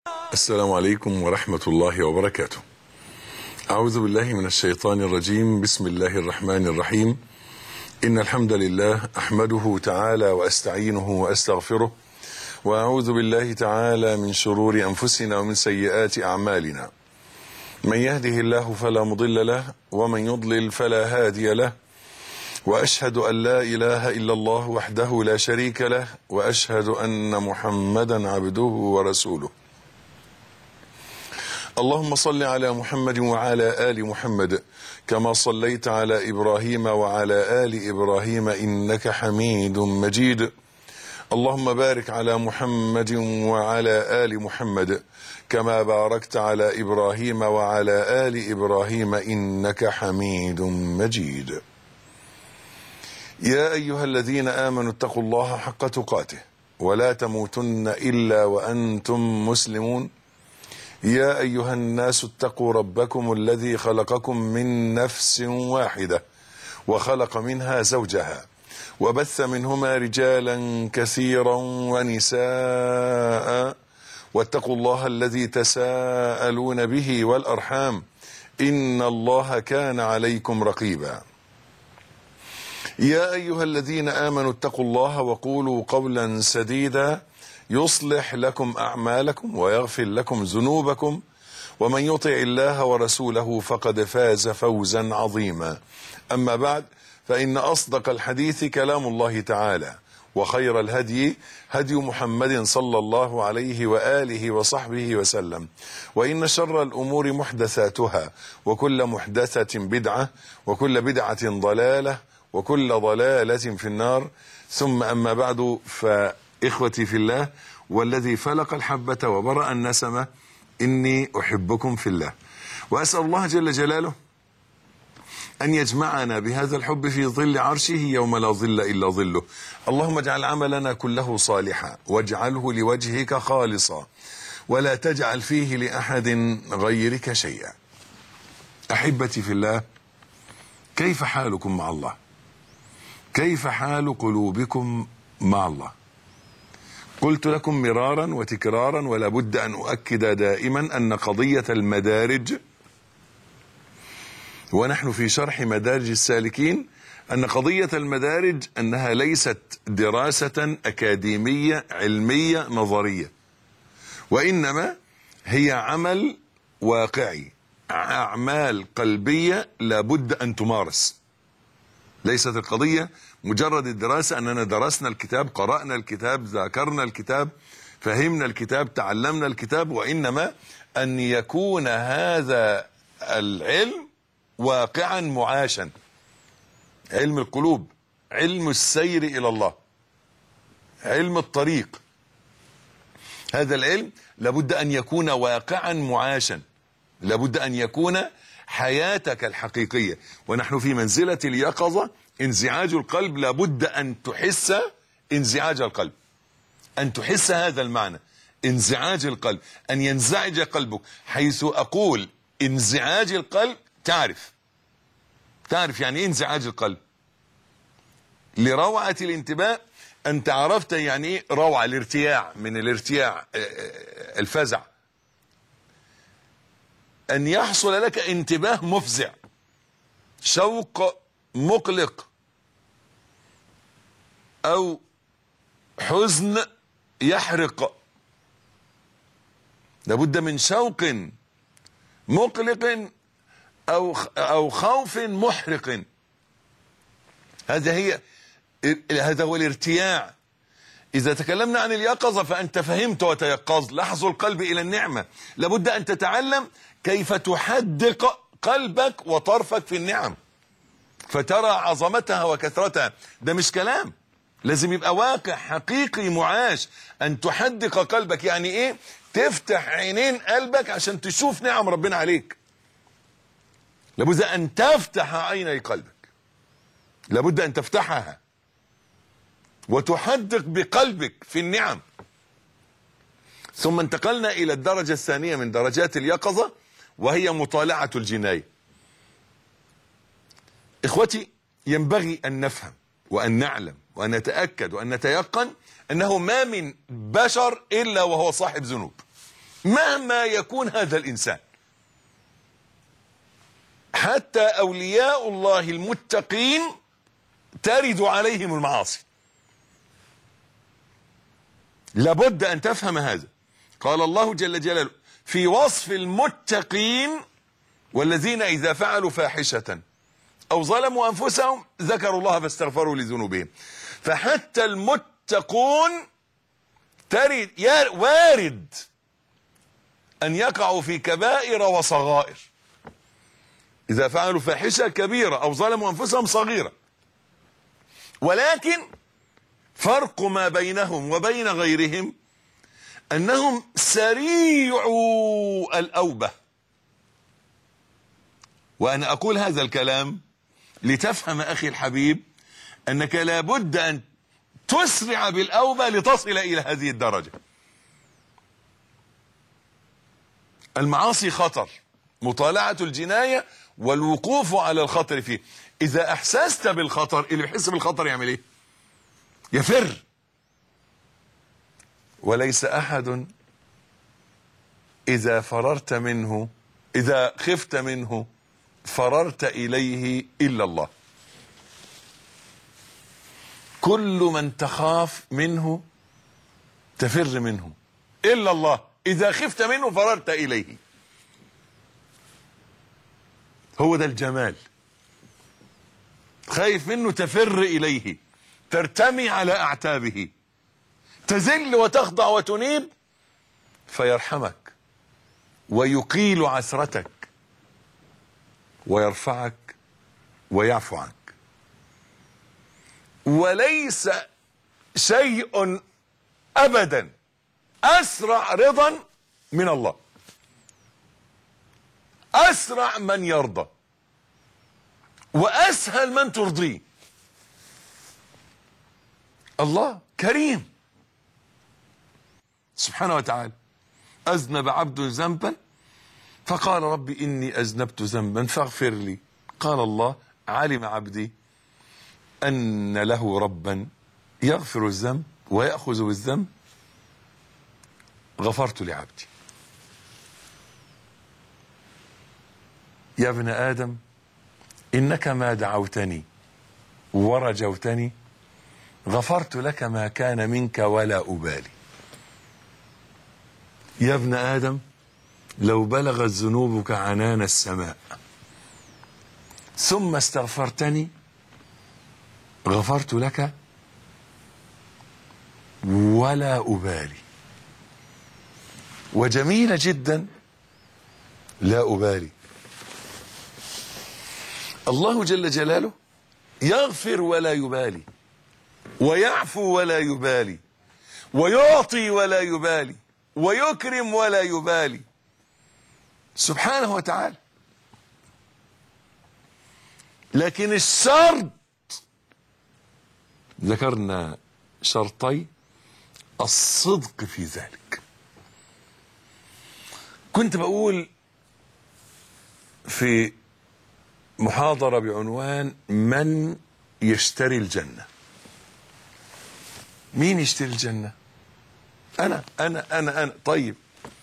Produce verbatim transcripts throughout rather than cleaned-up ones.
السلام عليكم ورحمة الله وبركاته. أعوذ بالله من الشيطان الرجيم. بسم الله الرحمن الرحيم. إن الحمد لله أحمده تعالى وأستعينه وأستغفره، وأعوذ بالله تعالى من شرور أنفسنا ومن سيئات أعمالنا. من يهده الله فلا مضل له، ومن يضلل فلا هادي له، وأشهد أن لا إله إلا الله وحده لا شريك له، وأشهد أن محمدا عبده ورسوله. اللهم صل على محمد وعلى آل محمد كما صليت على إبراهيم وعلى آل إبراهيم إنك حميد مجيد. اللهم بارك على محمد وعلى آل محمد كما باركت على إبراهيم وعلى آل إبراهيم إنك حميد مجيد. يا أيها الذين آمنوا اتقوا الله حق تقاته ولا تموتن إلا وأنتم مسلمون. يا أيها الناس اتقوا ربكم الذي خلقكم من نفس واحدة وخلق منها زوجها وبث منهما رجالا كثيرا ونساء، واتقوا الله الذي تساءلون به والأرحام إن الله كان عليكم رقيبا. يا أيها الذين آمنوا اتقوا الله وقولوا قولا سديدا يصلح لكم أعمالكم ويغفر لكم ذنوبكم، ومن يطع الله ورسوله فقد فاز فوزا عظيما. أما بعد، فإن أصدق الحديث كلام الله تعالى، وخير الهدي هدي محمد صلى الله عليه وآله وصحبه وسلم، وإن شر الأمور محدثاتها، وكل محدثة بدعة، وكل بدعة ضلالة، وكل ضلالة في النار. ثم أما بعد، فإخوتي في الله والذي فلق الحبة وبرأ النسمة، إني أحبكم في الله، وأسأل الله جل جلاله أن يجمعنا بهذا الحب في ظل عرشه يوم لا ظل إلا ظله. اللهم اجعل عملنا كله صالحا، واجعله لوجهك خالصا، ولا تجعل فيه لأحد غيرك شيئا. أحبتي في الله، كيف حالكم مع الله؟ كيف حال قلوبكم مع الله؟ قلت لكم مرارا وتكرارا، ولا بد أن أؤكد دائما أن قضية المدارج، ونحن في شرح مدارج السالكين، أن قضية المدارج أنها ليست دراسة أكاديمية علمية نظرية، وإنما هي عمل واقعي، أعمال قلبية لابد أن تمارس. ليست القضية مجرد الدراسة، أننا درسنا الكتاب، قرأنا الكتاب، ذاكرنا الكتاب، فهمنا الكتاب، تعلمنا الكتاب، وإنما أن يكون هذا العلم واقعا معاشا. علم القلوب، علم السير إلى الله، علم الطريق. هذا العلم لابد أن يكون واقعا معاشا، لابد أن يكون حياتك الحقيقية. ونحن في منزلة اليقظة، انزعاج القلب، لابد أن تحس انزعاج القلب، أن تحس هذا المعنى، انزعاج القلب، أن ينزعج قلبك. حيث أقول انزعاج القلب، تعرف تعرف يعني ايه انزعاج القلب. لروعة الانتباه أنت عرفت يعني ايه روعة، الارتياع، من الارتياع الفزع، أن يحصل لك انتباه مفزع، شوق مقلق، أو حزن يحرق. لابد من شوق مقلق أو أو خوف محرق. هذا هي هذا هو الارتياع. إذا تكلمنا عن اليقظة فأنت فهمت وتيقظت. لحظ القلب إلى النعمة، لابد أن تتعلم كيف تحدق قلبك وطرفك في النعم فترى عظمتها وكثرتها. ده مش كلام، لازم يبقى واقع حقيقي معاش. أن تحدق قلبك يعني إيه؟ تفتح عينين قلبك عشان تشوف نعم ربنا عليك. لابد أن تفتح عيني قلبك، لابد أن تفتحها وتحدق بقلبك في النعم. ثم انتقلنا إلى الدرجة الثانية من درجات اليقظة، وهي مطالعة الجناية. إخوتي، ينبغي أن نفهم وأن نعلم وأن نتأكد وأن نتيقن أنه ما من بشر إلا وهو صاحب ذنوب. مهما يكون هذا الإنسان. حتى أولياء الله المتقين ترد عليهم المعاصي. لابد أن تفهم هذا. قال الله جل جلاله في وصف المتقين: والذين إذا فعلوا فاحشة أو ظلموا أنفسهم ذكروا الله فاستغفروا لذنوبهم. فحتى المتقون ترد وارد أن يقعوا في كبائر وصغائر. إذا فعلوا فاحشة كبيرة أو ظلموا أنفسهم صغيرة، ولكن فرق ما بينهم وبين غيرهم أنهم سريعوا الأوبة. وأنا أقول هذا الكلام لتفهم أخي الحبيب أنك لابد أن تسرع بالأوبة لتصل إلى هذه الدرجة. المعاصي خطر، مطالعة الجناية والوقوف على الخطر فيه. إذا أحسست بالخطر، اللي يحس بالخطر يعمل إيه؟ يفر. وليس أحد إذا فررت منه، إذا خفت منه فررت إليه إلا الله. كل من تخاف منه تفر منه إلا الله. إذا خفت منه فررت إليه. هو ده الجمال. خايف منه تفر إليه، ترتمي على أعتابه، تذل وتخضع وتنيب فيرحمك ويقيل عثرتك ويرفعك ويعفو عنك. وليس شيء أبدا أسرع رضا من الله، أسرع من يرضى وأسهل من ترضيه. الله كريم سبحانه وتعالى. أذنب عبد ذنبا فقال ربي إني أذنبت ذنبا فاغفر لي. قال الله علم عبدي أن له ربا يغفر الذنب ويأخذ بالذنب غفرت لعبدي. يا ابن آدم إنك ما دعوتني ورجوتني غفرت لك ما كان منك ولا أبالي. يا ابن آدم لو بلغت ذنوبك عنان السماء ثم استغفرتني غفرت لك ولا أبالي. وجميلة جدا لا أبالي. الله جل جلاله يغفر ولا يبالي، ويعفو ولا يبالي، ويعطي ولا يبالي، ويكرم ولا يبالي سبحانه وتعالى. لكن الشرط، ذكرنا شرطي الصدق في ذلك. كنت بقول في محاضرة بعنوان من يشتري الجنة. مين يشتري الجنة؟ أنا أنا أنا أنا طيب،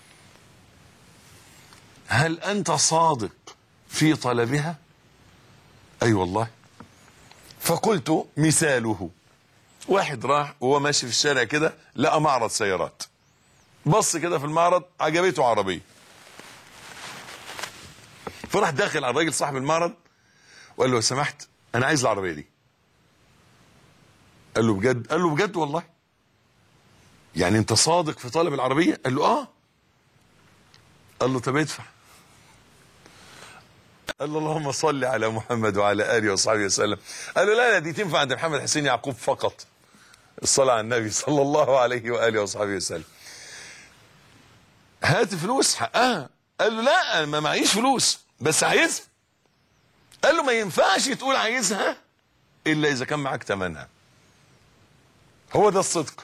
هل أنت صادق في طلبها؟ أي أيوة والله. فقلت مثاله: واحد راح وهو ماشي في الشارع كده لقى معرض سيارات، بص كده في المعرض عجبته عربية، فراح داخل على الراجل صاحب المعرض وقال له لو سمحت أنا عايز العربية دي. قال له بجد؟ قال له بجد والله. يعني أنت صادق في طلب العربية؟ قال له آه. قال له طب ادفع. قال له اللهم صل على محمد وعلى آله وصحبه وسلم. قال له لا لا دي تنفع عند محمد حسين يعقوب فقط، الصلاة على النبي صلى الله عليه وآله وصحبه وسلم. هات فلوس حقها. قال له لا ما معيش فلوس بس عايزها. قال له ما ينفعش تقول عايزها إلا إذا كان معاك ثمنها. هو ده الصدق.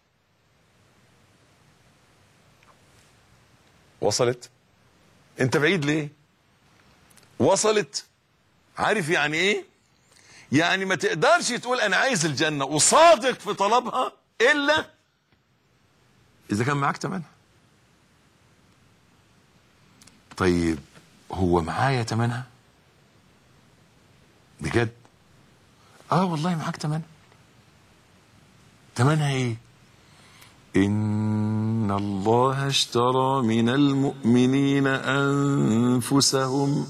وصلت؟ انت بعيد ليه؟ وصلت؟ عارف يعني ايه؟ يعني ما تقدرش تقول انا عايز الجنة وصادق في طلبها الا اذا كان معاك ثمنها. طيب هو معايا تمنها بجد؟ اه والله معاك تمنها. تمنها ايه؟ إن الله اشترى من المؤمنين أنفسهم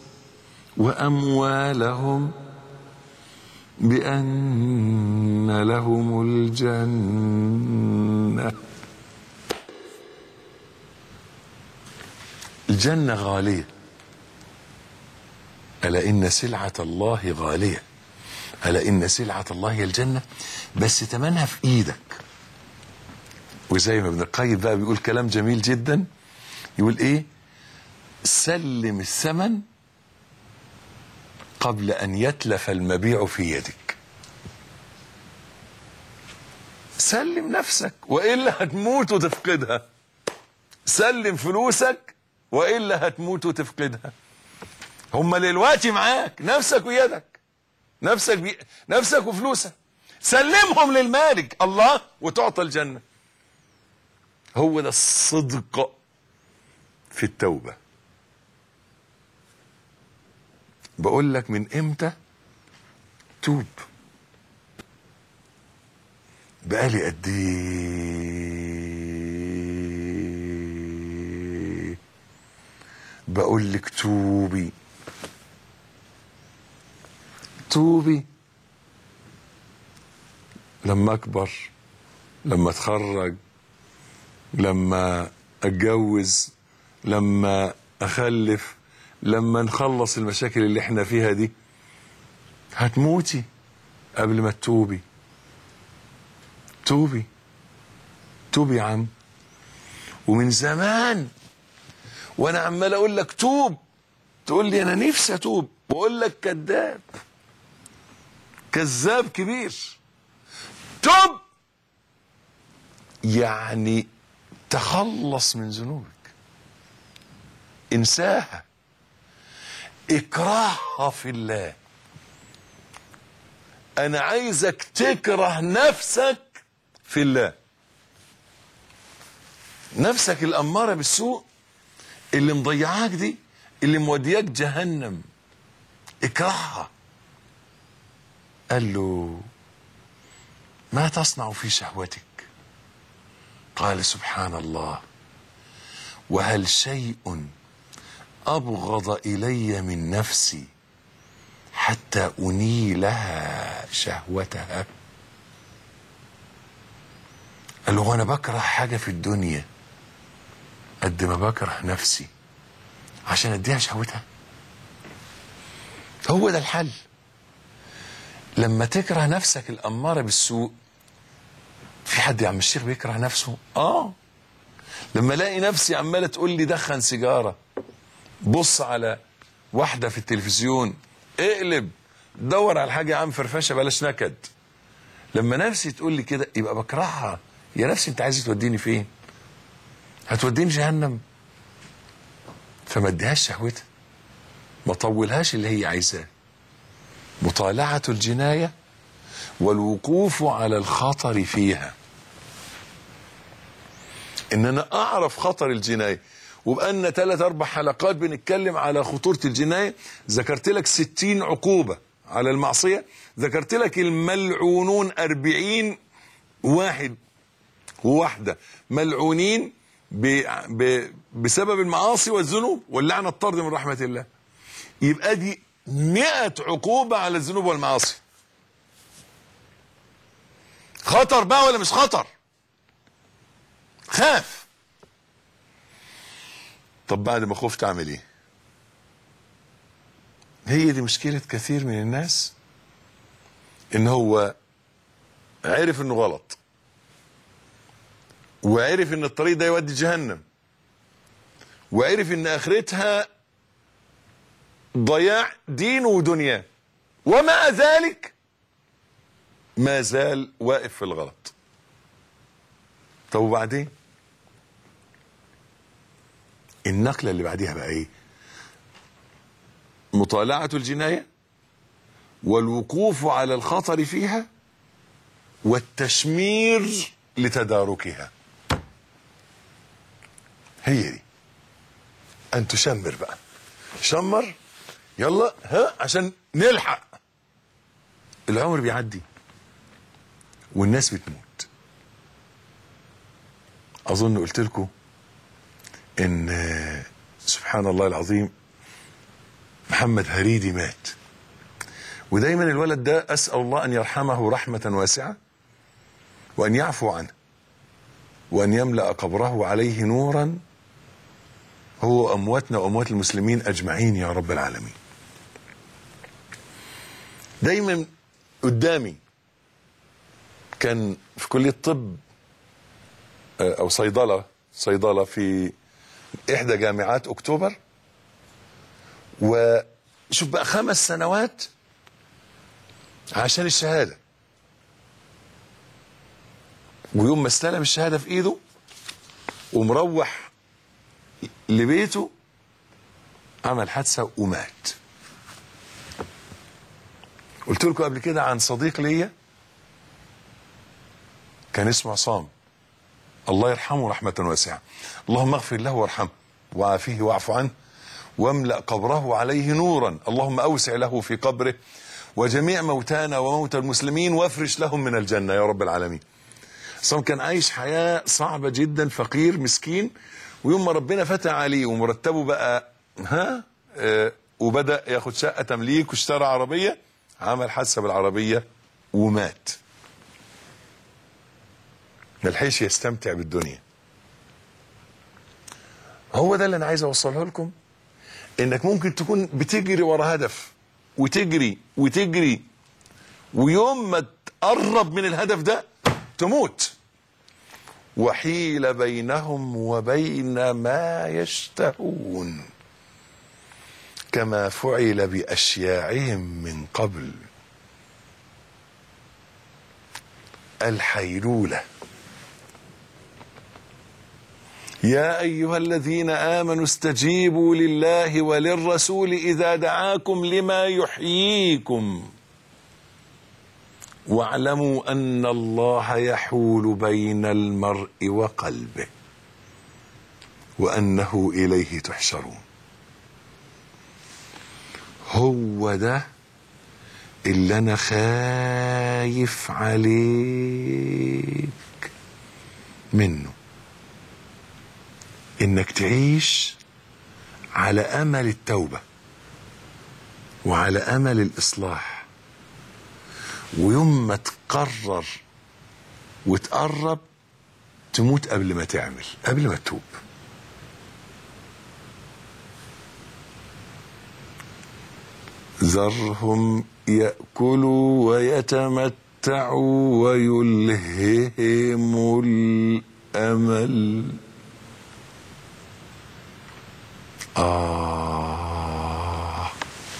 وأموالهم بأن لهم الجنة. الجنة غالية، ألا إن سلعة الله غالية، ألا إن سلعة الله هي الجنة، بس تمنها في إيدك. وزي ما ابن القيم بقى بيقول كلام جميل جدا، يقول إيه؟ سلم الثمن قبل أن يتلف المبيع في يدك. سلم نفسك وإلا هتموت وتفقدها. سلم فلوسك وإلا هتموت وتفقدها. هما دلوقتي معاك، نفسك ويدك، نفسك بي... نفسك وفلوسك، سلمهم للمالك الله وتعطى الجنة. هو ده الصدق في التوبة. بقول لك من امتى توب؟ بقالي قد ايه بقول لك توبي توبي. لما اكبر، لما اتخرج، لما اتجوز، لما اخلف، لما نخلص المشاكل اللي احنا فيها دي. هتموتي قبل ما تتوبي. توبي توبي يا عم. ومن زمان وانا عمال اقول لك توب، تقول لي انا نفسي اتوب، واقول لك كذاب، كذاب كبير. توب يعني تخلص من ذنوبك، انساها، اكرهها في الله. انا عايزك تكره نفسك في الله. نفسك الاماره بالسوء اللي مضيعاك دي، اللي مودياك جهنم، اكرهها. قال له ما تصنع في شهوتك؟ قال سبحان الله، وهل شيء أبغض إلي من نفسي حتى أنيلها شهوتها؟ قال له أنا بكره حاجة في الدنيا قد ما بكره نفسي عشان أديها شهوتها؟ هو ده الحل. لما تكره نفسك الأمارة بالسوء. في حد يا عم الشيخ بيكره نفسه؟ آه. لما الاقي نفسي عمالة تقول لي دخن سيجارة، بص على واحدة في التلفزيون، اقلب دور على حاجة يا عم فرفشة بلاش نكد. لما نفسي تقول لي كده يبقى بكرهها. يا نفسي انت عايز توديني فين؟ هتوديني جهنم. فما اديهاش شهوتها، ما طولهاش اللي هي عايزاه. مطالعة الجناية والوقوف على الخطر فيها. ان انا اعرف خطر الجناية. وبقالنا ثلاث اربع حلقات بنتكلم على خطورة الجناية. ذكرت لك ستين عقوبة على المعصية، ذكرت لك الملعونون اربعين واحد وواحدة ملعونين ب... ب... بسبب المعاصي والذنوب واللعنة الطرد من رحمة الله. يبقى دي مئة عقوبة على الذنوب والمعاصي. خطر بقى ولا مش خطر؟ خاف. طب بعد ما خفت اعمل ايه؟ هي دي مشكلة كثير من الناس، ان هو عرف انه غلط، وعرف ان الطريق ده يودي جهنم، وعرف ان اخرتها ضياع دينه ودنياه، ومع ذلك ما زال واقف في الغلط. طب وبعدين؟ النقلة اللي بعديها بقى ايه؟ مطالعة الجناية والوقوف على الخطر فيها والتشمير لتداركها. هي دي ان تشمر بقى، شمر يلا ها عشان نلحق. العمر بيعدي والناس بتموت. اظن قلت لكم ان سبحان الله العظيم محمد هريدي مات، ودايما الولد ده اسال الله ان يرحمه رحمه واسعه وان يعفو عنه وان يملا قبره عليه نورا، هو امواتنا واموات المسلمين اجمعين يا رب العالمين. دايما قدامي كان في كليه طب او صيدله صيدله في احدى جامعات اكتوبر، وشوف بقى خمس سنوات عشان الشهاده، ويوم ما استلم الشهاده في ايده ومروح لبيته عمل حادثه ومات. قلت لكم قبل كده عن صديق ليا كان اسمه عصام، الله يرحمه رحمه واسعه، اللهم اغفر له وارحمه وعافيه واعف عنه واملأ قبره عليه نورا، اللهم اوسع له في قبره وجميع موتانا وموتى المسلمين وافرش لهم من الجنه يا رب العالمين. عصام كان عايش حياه صعبه جدا، فقير مسكين، ويوم ما ربنا فتح عليه ومرتبه بقى ها آه وبدأ ياخد شقه تمليك واشترى عربيه، عمل حادثه بالعربيه ومات. ملحقش يستمتع بالدنيا. هو ده اللي انا عايز اوصله لكم، انك ممكن تكون بتجري ورا هدف وتجري وتجري، ويوم ما تقرب من الهدف ده تموت. وحيل بينهم وبين ما يشتهون كما فعل بأشياعهم من قبل. الحيلولة. يا أيها الذين آمنوا استجيبوا لله وللرسول إذا دعاكم لما يحييكم واعلموا أن الله يحول بين المرء وقلبه وأنه إليه تحشرون. هو ده اللي أنا خايف عليك منه، إنك تعيش على أمل التوبة وعلى أمل الإصلاح، ويوم ما تقرر وتقرب تموت قبل ما تعمل، قبل ما تتوب. ذرهم يأكلوا ويتمتعوا ويلههم الأمل. آه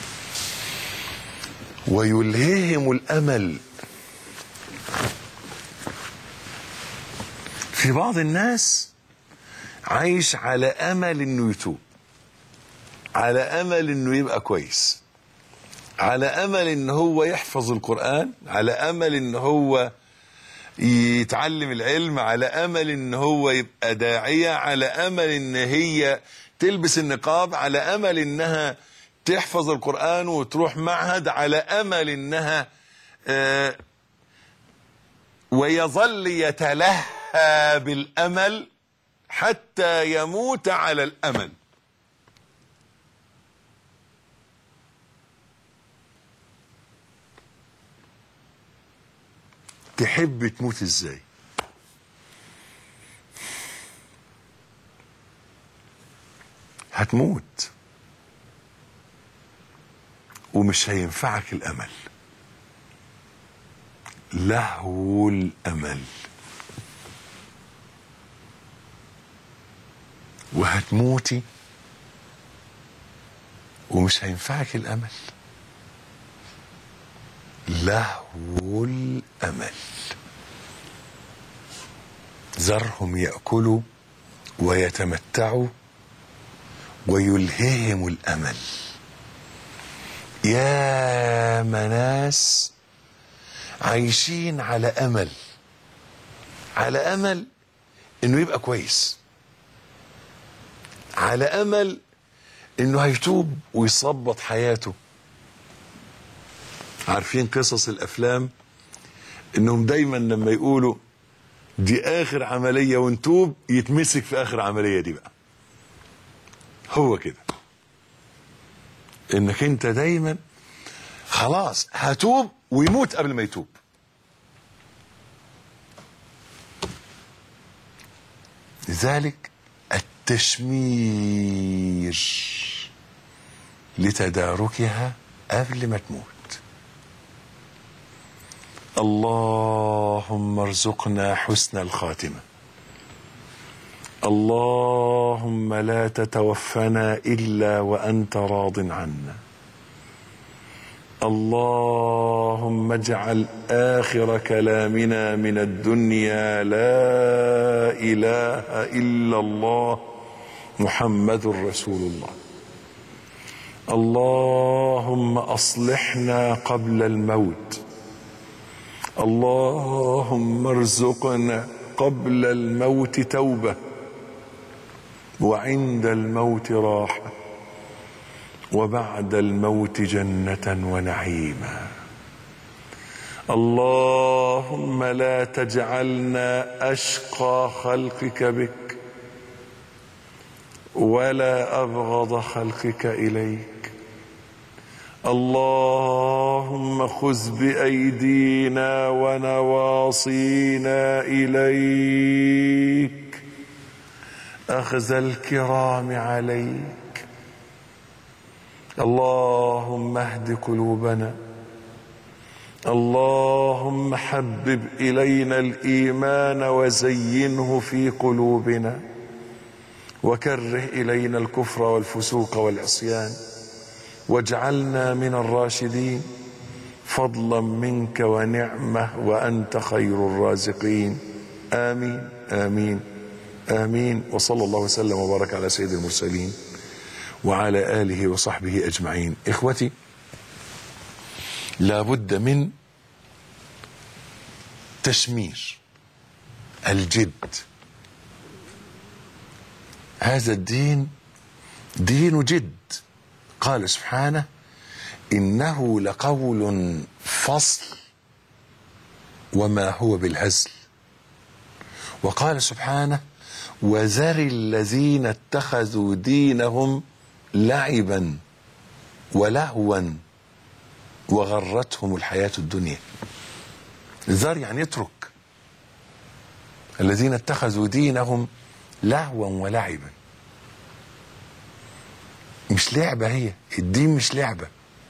ويلههم الأمل. في بعض الناس عايش على أمل إنه يتوب، على أمل إنه يبقى كويس، على أمل إن هو يحفظ القرآن، على أمل إن هو يتعلم العلم، على أمل إن هو يبقى داعية، على أمل إن هي تلبس النقاب، على أمل إنها تحفظ القرآن وتروح معهد، على أمل إنها آه ويظل يتلهى بالأمل حتى يموت على الأمل. تحب تموت ازاي؟ هتموت ومش هينفعك الامل، لهو الامل، وهتموتي ومش هينفعك الامل، لهو الامل. ذرهم يأكلوا ويتمتعوا ويلههم الامل. يا مناس عايشين على امل، على امل انه يبقى كويس، على امل انه هيتوب ويظبط حياته. عارفين قصص الافلام انهم دايما لما يقولوا دي اخر عملية ونتوب يتمسك في اخر عملية دي بقى. هو كده انك انت دايما خلاص هتوب ويموت قبل ما يتوب. لذلك التشمير لتداركها قبل ما تموت. اللهم ارزقنا حسن الخاتمة. اللهم لا تتوفنا إلا وأنت راض عنا. اللهم اجعل آخر كلامنا من الدنيا لا إله إلا الله محمد رسول الله. اللهم أصلحنا قبل الموت. اللهم ارزقنا قبل الموت توبة وعند الموت راحة وبعد الموت جنة ونعيما. اللهم لا تجعلنا أشقى خلقك بك ولا أبغض خلقك إليك. اللهم خذ بأيدينا ونواصينا إليك أخذ الكرام عليك. اللهم اهد قلوبنا. اللهم حبب إلينا الإيمان وزينه في قلوبنا وكره إلينا الكفر والفسوق والعصيان واجعلنا من الراشدين فضلا منك ونعمة وأنت خير الرازقين. آمين آمين آمين. وصلى الله وسلم وبارك على سيد المرسلين وعلى آله وصحبه أجمعين. إخوتي، لا بد من تشمير الجد. هذا الدين دين جد. قال سبحانه إنه لقول فصل وما هو بالهزل. وقال سبحانه وذر الذين اتخذوا دينهم لعبا ولهوا وغرتهم الحياة الدنيا. ذر يعني اترك. الذين اتخذوا دينهم لهوا ولعبا. مش لعبة، هي الدين مش لعبة.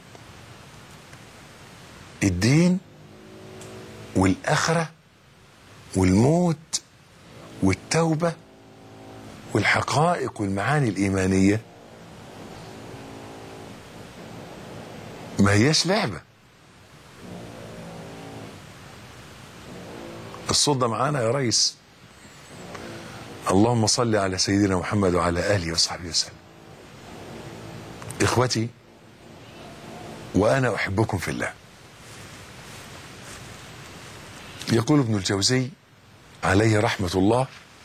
الدين والآخرة والموت والتوبة والحقائق والمعاني الإيمانية ما هيش لعبة. الصوت ده معانا يا ريس؟ اللهم صل على سيدنا محمد وعلى آله وصحبه وسلم. إخوتي، وأنا أحبكم في الله. يقول ابن الجوزي عليه رحمة الله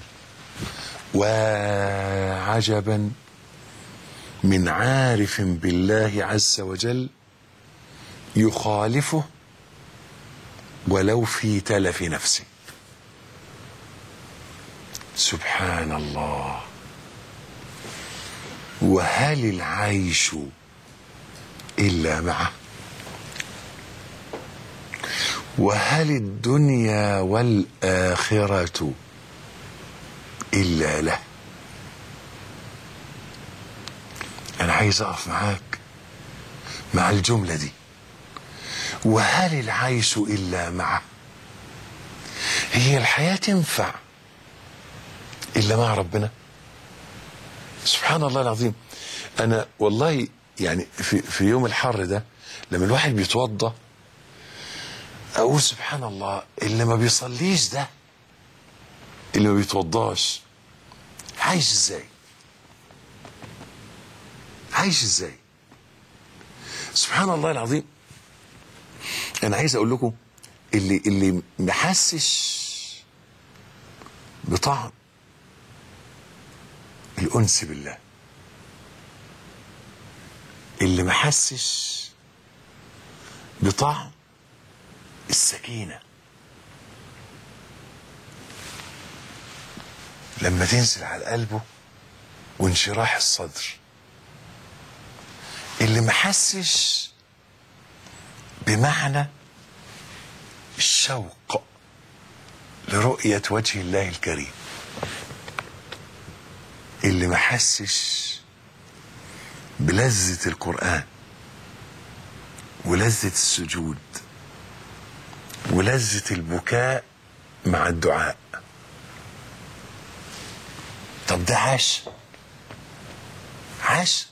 وعجبا من عارف بالله عز وجل يخالفه ولو في تلف نفسه. سبحان الله. وهل العيش إلا معه؟ وهل الدنيا والآخرة إلا له؟ أنا عايز أقف معاك مع الجملة دي. وهل العيش إلا معه؟ هي الحياة تنفع إلا مع ربنا؟ سبحان الله العظيم. أنا والله يعني في, في يوم الحر ده لما الواحد بيتوضى أقول سبحان الله، اللي ما بيصليش ده، اللي ما بيتوضاش، عايش ازاي؟ عايش ازاي؟ سبحان الله العظيم. أنا عايز أقول لكم اللي اللي محسش بطعم الأنس بالله، اللي ما حسش بطعم السكينة لما تنزل على قلبه وانشراح الصدر، اللي ما حسش بمعنى الشوق لرؤية وجه الله الكريم، اللي ما حسش بلذة القرآن ولذة السجود ولذة البكاء مع الدعاء. طب ده عاش عاش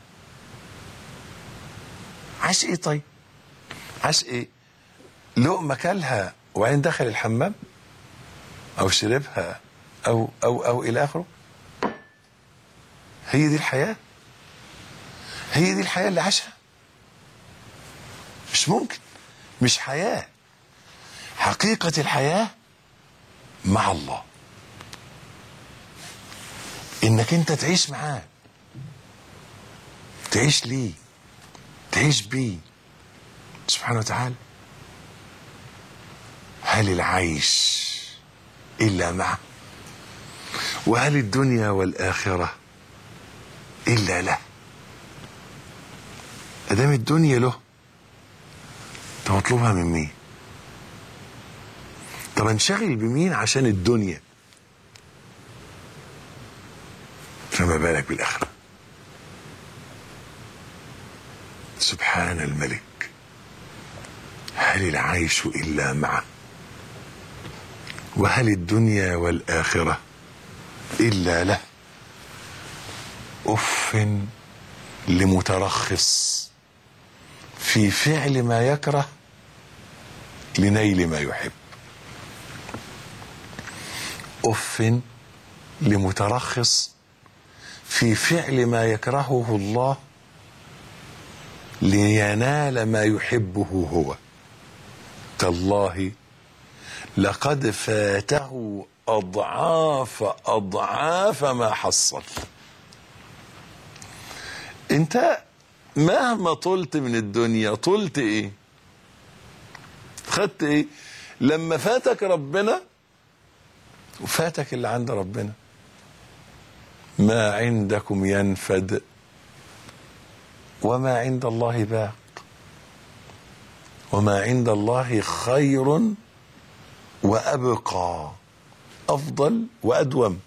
عاش ايه؟ طيب عاش ايه؟ لقمة كلها وبعدين دخل الحمام او شربها او او او الى اخره؟ هي دي الحياة؟ هي دي الحياة اللي عاشها؟ مش ممكن، مش حياة. حقيقة الحياة مع الله انك انت تعيش معاه، تعيش ليه، تعيش بيه سبحانه وتعالى. هل العيش إلا معه؟ وهل الدنيا والآخرة إلا له؟ أدام الدنيا له، طب اطلبها من مين؟ طب انشغل بمين عشان الدنيا؟ فما بالك بالآخرة؟ سبحان الملك. هل العيش إلا معه؟ وهل الدنيا والآخرة إلا له؟ أف لمترخص في فعل ما يكره لنيل ما يحب. أف لمترخص في فعل ما يكرهه الله لينال ما يحبه هو. تالله لقد فاته أضعاف أضعاف ما حصل. انت مهما طلت من الدنيا، طلت ايه؟ خدت ايه؟ لما فاتك ربنا وفاتك اللي عند ربنا. ما عندكم ينفد وما عند الله باق وما عند الله خير وأبقى، أفضل وأدوم.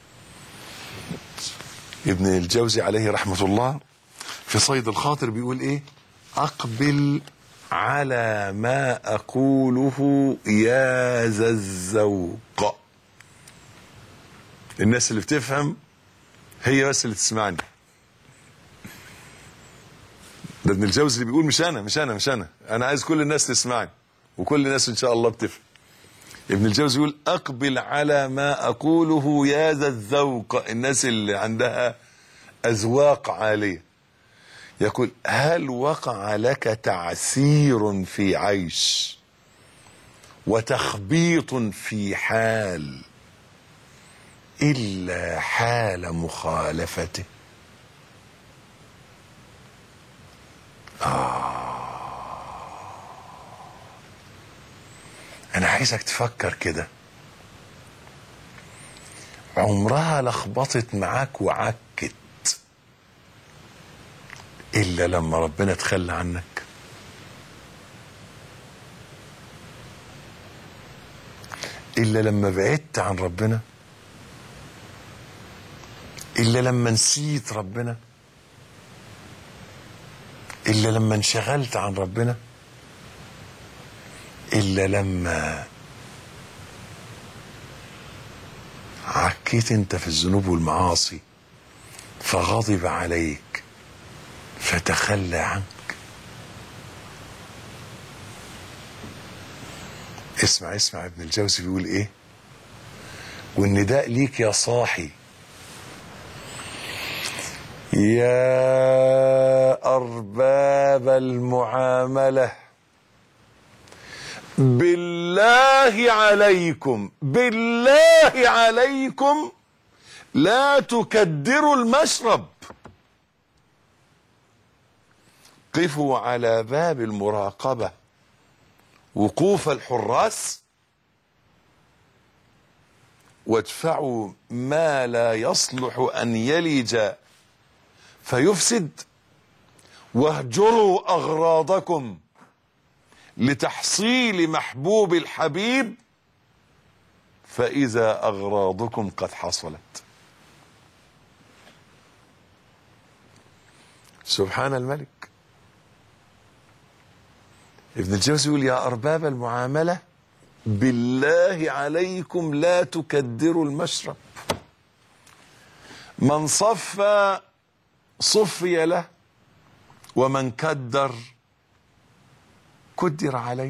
ابن الجوزي عليه رحمة الله في صيد الخاطر بيقول ايه؟ أقبل على ما أقوله يا ذا الذوق. الناس اللي بتفهم هي بس اللي تسمعني. ده ابن الجوزي اللي بيقول، مش أنا مش أنا مش أنا أنا عايز كل الناس تسمعني، وكل الناس إن شاء الله بتفهم. ابن الجوزي يقول أقبل على ما أقوله يا ذا الذوق. الناس اللي عندها أذواق عالية. يقول هل وقع لك تعسير في عيش وتخبيط في حال إلا حال مخالفته؟ آه. أنا عايزك تفكر كده. عمرها لخبطت معاك وعكت إلا لما ربنا تخلى عنك؟ إلا لما بعدت عن ربنا؟ إلا لما نسيت ربنا؟ إلا لما انشغلت عن ربنا؟ إلا لما عكيت انت في الذنوب والمعاصي فغضب عليك فتخلى عنك؟ اسمع اسمع ابن الجوزي بيقول ايه. والنداء ليك يا صاحي، يا أرباب المعاملة، بالله عليكم بالله عليكم لا تكدروا المشرب. قفوا على باب المراقبة وقوف الحراس، وادفعوا ما لا يصلح أن يلج فيفسد، واهجروا أغراضكم لتحصيل محبوب الحبيب، فإذا أغراضكم قد حصلت. سبحان الملك. ابن الجوزي يقول: يا أرباب المعاملة بالله عليكم لا تكدروا المشرب، من صفى صفي له، ومن كدر كدر عليه.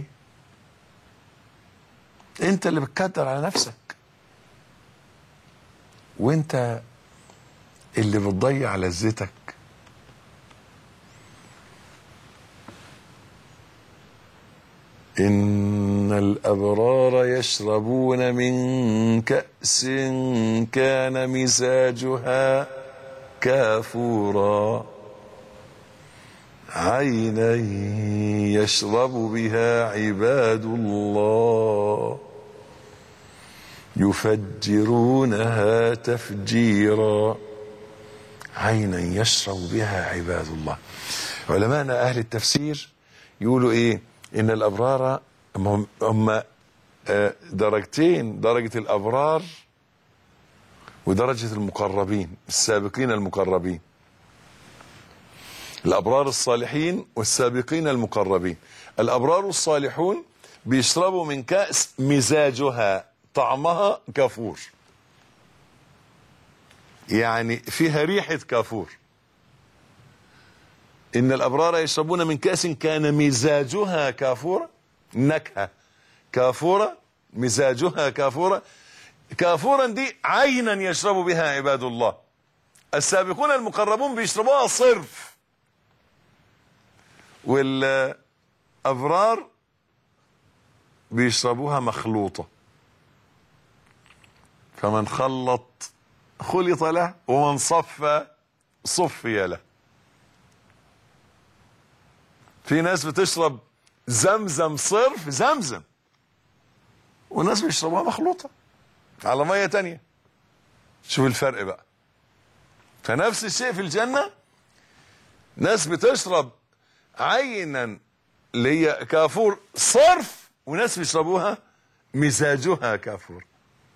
انت اللي بتكدر على نفسك، وانت اللي بتضيع لذتك. إن الأبرار يشربون من كأس كان مزاجها كافورا، عينا يشرب بها عباد الله يفجرونها تفجيرا. عينا يشرب بها عباد الله. علماءنا أهل التفسير يقولوا إيه؟ إن الأبرار هم, هم درجتين، درجة الأبرار ودرجة المقربين، السابقين المقربين. الأبرار الصالحين والسابقين المقربين. الأبرار الصالحون بيشربوا من كأس مزاجها طعمها كافور، يعني فيها ريحة كافور. إن الأبرار يشربون من كأس كان مزاجها كافورا، نكهة كافورة، مزاجها كافورا. كافورا دي عينا يشرب بها عباد الله. السابقون المقربون بيشربوها صرف، والأبرار بيشربوها مخلوطة. فمن خلط خلط له، ومن صفى صفي له. في ناس بتشرب زمزم صرف، زمزم، وناس بيشربوها مخلوطة على مية تانية. شوف الفرق بقى. فنفس الشيء في الجنة، ناس بتشرب عينا اللي هي كافور صرف، وناس بيشربوها مزاجها كافور.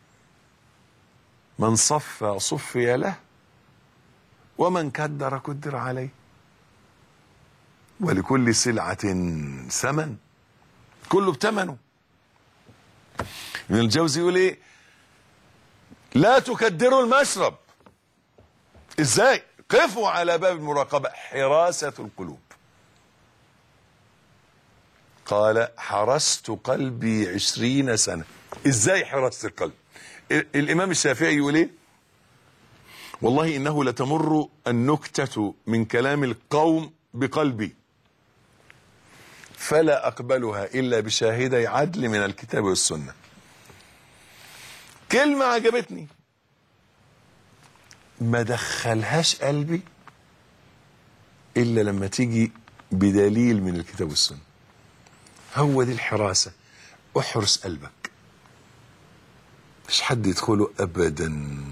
من صفى صفي له، ومن كدر كدر عليه. ولكل سلعة ثمن، كله بثمنه. ابن الجوزي يقول ايه؟ لا تكدروا المشرب. ازاي؟ قفوا على باب المراقبة، حراسة القلوب. قال: حرست قلبي عشرين سنة. ازاي حرست القلب؟ الامام الشافعي يقول ايه؟ والله انه لتمر النكتة من كلام القوم بقلبي، فلا اقبلها الا بشاهدي عدل من الكتاب والسنة. كلمة عجبتني، ما دخلهاش قلبي الا لما تيجي بدليل من الكتاب والسنة. هو دي الحراسة. احرس قلبك، مش حد يدخله ابدا.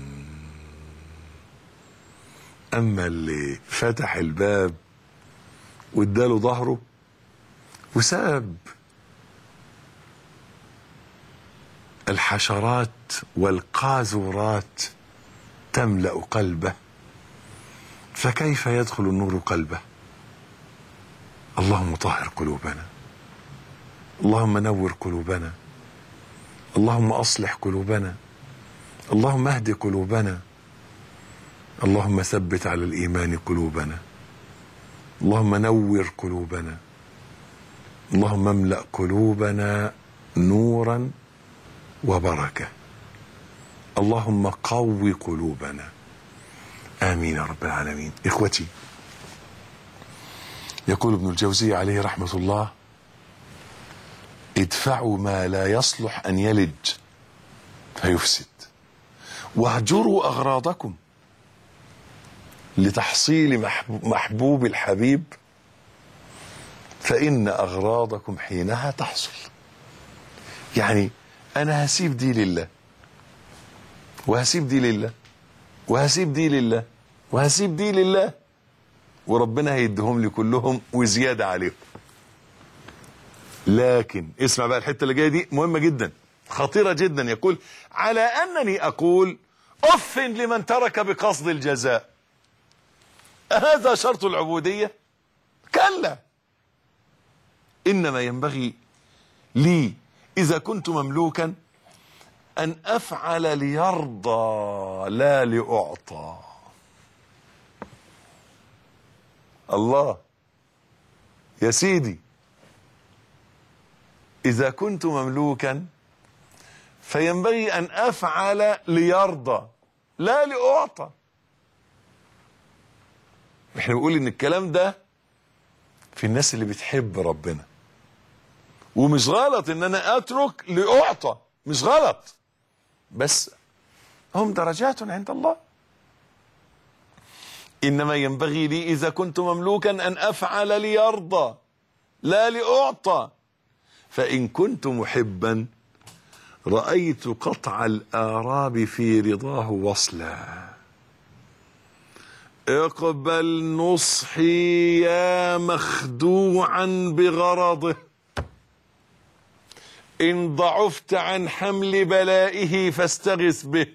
اما اللي فتح الباب واداله ظهره وساب الحشرات والقاذورات تملأ قلبه، فكيف يدخل النور قلبه؟ اللهم طهر قلوبنا، اللهم نور قلوبنا، اللهم أصلح قلوبنا، اللهم اهد قلوبنا، اللهم ثبت على الإيمان قلوبنا، اللهم نور قلوبنا، اللهم املأ قلوبنا نورا وبركة، اللهم قوي قلوبنا. آمين يا رب العالمين. إخوتي، يقول ابن الجوزي عليه رحمة الله: ادفعوا ما لا يصلح أن يلج فيفسد، واهجروا أغراضكم لتحصيل محبوب الحبيب، فإن أغراضكم حينها تحصل. يعني أنا هسيب دي لله، وهسيب دي لله، وهسيب دي لله، وهسيب دي لله، وربنا هيديهم لي كلهم وزيادة عليهم. لكن اسمع بقى الحتة اللي جاية دي مهمة جدا، خطيرة جدا. يقول: على أنني أقول أف لمن ترك بقصد الجزاء. هذا شرط العبودية؟ كلا، إنما ينبغي لي إذا كنت مملوكا أن أفعل ليرضى لا لأعطى. الله يا سيدي، إذا كنت مملوكا فينبغي أن أفعل ليرضى لا لأعطى. احنا بنقول إن الكلام ده في الناس اللي بتحب ربنا، ومش غلط إن أنا أترك لأعطى، مش غلط، بس هم درجات عند الله. إنما ينبغي لي إذا كنت مملوكا أن أفعل ليرضى لا لأعطى. فإن كنت محبا رأيت قطع الآراب في رضاه وصلا. اقبل نصحي يا مخدوعا بغرضه، إن ضعفت عن حمل بلائه فاستغث به،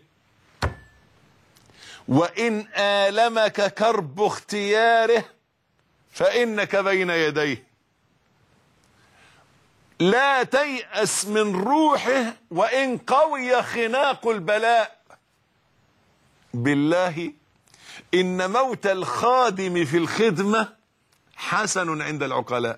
وإن آلمك كرب اختياره فإنك بين يديه. لا تيأس من روحه وإن قوي خناق البلاء. بالله إن موت الخادم في الخدمة حسن عند العقلاء.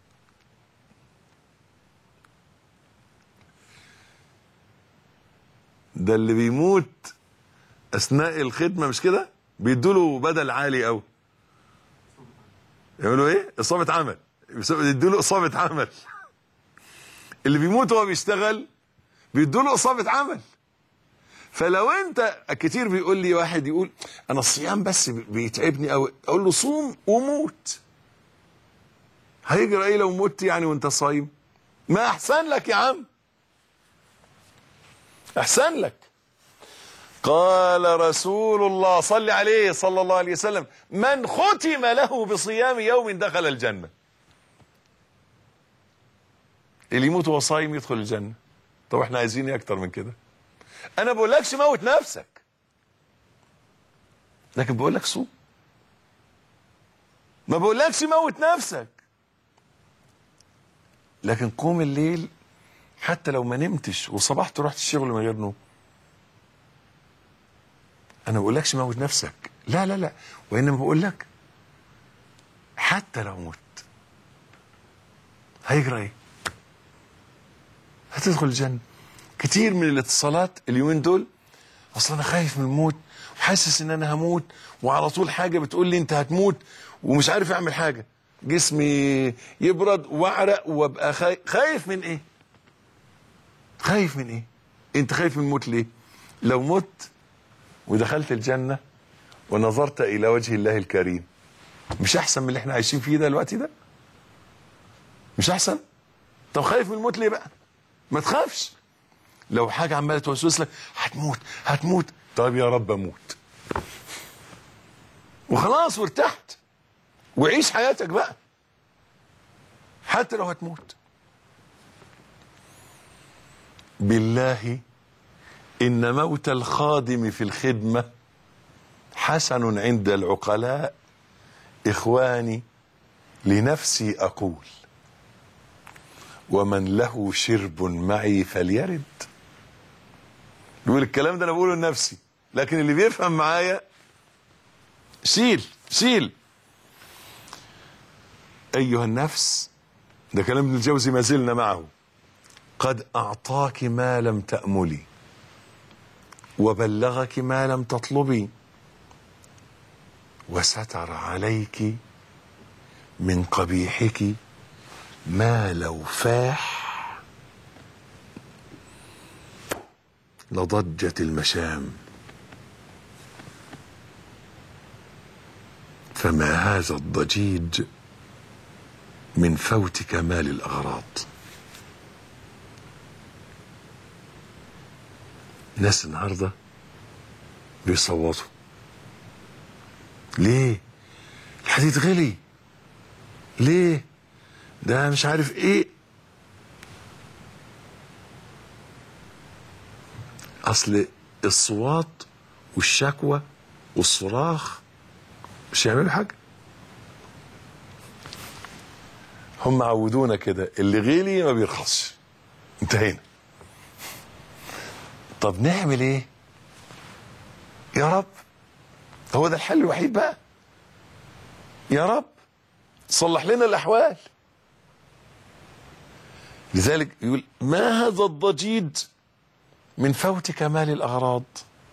ده اللي بيموت أثناء الخدمة مش كده بيدوله بدل عالي أوي. يعملوا إيه؟ إصابة عمل، بيدوله إصابة عمل. اللي بيموت وهو بيشتغل بيدوله إصابة عمل. فلو انت كتير بيقول لي واحد يقول انا الصيام بس بيتعبني قوي، اقول له صوم وموت. هيجرى ايه لو مت يعني وانت صايم؟ ما احسن لك يا عم، احسن لك. قال رسول الله صل عليه صلى الله عليه وسلم: من ختم له بصيام يوم دخل الجنة. اللي يموت وهو صايم يدخل الجنة. طب احنا عايزين ايه اكتر من كده؟ انا بقولكش موت نفسك، لكن بقولك صوم. ما بقولكش موت نفسك، لكن قوم الليل حتى لو ما نمتش وصبحت رحت الشغل من غير نوم. انا ما بقولكش موت نفسك، لا لا لا، وانما بقولك حتى لو مت هيجرى ايه؟ هتدخل الجنة. كتير من الاتصالات اليومين دول: اصل انا خايف من الموت وحاسس ان انا هموت، وعلى طول حاجه بتقول لي انت هتموت ومش عارف اعمل حاجه، جسمي يبرد واعرق وابقى خايف. خايف من ايه؟ خايف من ايه؟ انت خايف من الموت ليه؟ لو مت ودخلت الجنه ونظرت الى وجه الله الكريم، مش احسن من اللي احنا عايشين فيه ده الوقت ده؟ مش احسن؟ طب خايف من الموت ليه بقى؟ ما تخافش. لو حاجه عماله توسوس لك هتموت هتموت، طيب يا رب اموت وخلاص وارتحت وعيش حياتك بقى حتى لو هتموت. بالله إن موت الخادم في الخدمة حسن عند العقلاء. إخواني لنفسي أقول: ومن له شرب معي فليرد. بيقول الكلام ده أنا بقوله لنفسي، لكن اللي بيفهم معايا شيل شيل. أيها النفس، ده كلام ابن الجوزي ما زلنا معه: قد أعطاك ما لم تأملي وبلغك ما لم تطلبي وستر عليك من قبيحك ما لو فاح لضجت المشام، فما هذا الضجيج من فوت كمال الأغراض. ناس النهارده بيصوتوا ليه؟ الحديد غلي، ليه؟ ده مش عارف ايه. اصل الصوات والشكوى والصراخ مش هيعملوا حاجه. هم عودونا كده، اللي غلي ما بيرخصش، انتهينا. طب نعمل ايه يا رب؟ هو ده الحل الوحيد بقى يا رب، صلح لنا الاحوال. لذلك يقول ما هذا الضجيج من فوت كمال الاغراض.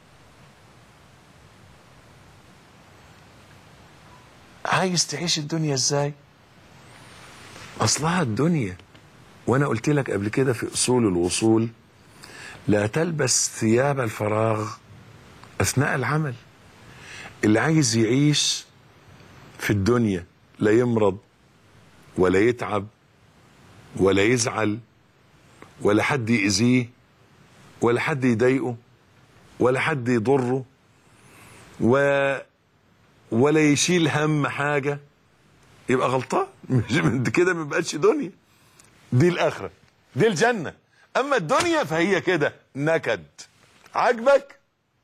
عايز تعيش الدنيا ازاي؟ اصلها الدنيا، وانا قلت لك قبل كده في اصول الوصول، لا تلبس ثياب الفراغ اثناء العمل. اللي عايز يعيش في الدنيا لا يمرض ولا يتعب ولا يزعل ولا حد يأذيه ولا حد يضايقه ولا حد يضره و... ولا يشيل هم حاجة، يبقى غلطان. مش كده ما بقتش دنيا، دي الآخرة، دي الجنة. أما الدنيا فهي كده نكد. عجبك